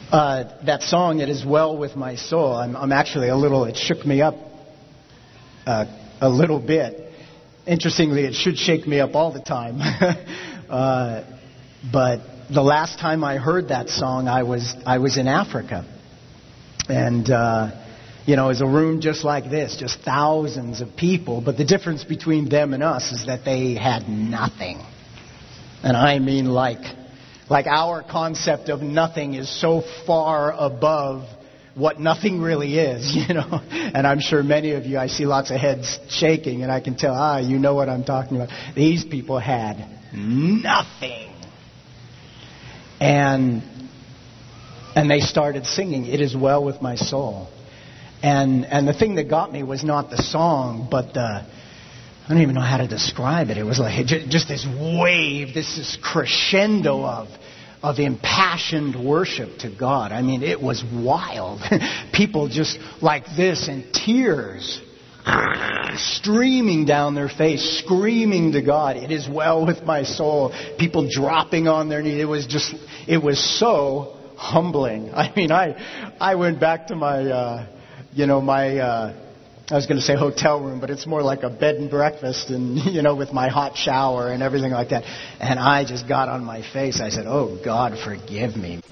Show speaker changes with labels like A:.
A: That song, It Is Well With My Soul, I'm actually it shook me up a little bit. Interestingly, it should shake me up all the time. But the last time I heard that song, I was in Africa. And, it was a room just like this, just thousands of people. But the difference between them and us is that they had nothing. And I mean like our concept of nothing is so far above what nothing really is, And I'm sure many of you, I see lots of heads shaking, and I can tell, you know what I'm talking about. These people had nothing. And they started singing, It Is Well With My Soul. And the thing that got me was not the song, but I don't even know how to describe it. It was like just this wave, this crescendo of impassioned worship to God. I mean, it was wild. People just like this, and tears streaming down their face, screaming to God, It is well with my soul. People dropping on their knees. It was so humbling. I mean, I went back to my, I was going to say hotel room, but it's more like a bed and breakfast, and, with my hot shower and everything like that. And I just got on my face. I said, oh, God, forgive me.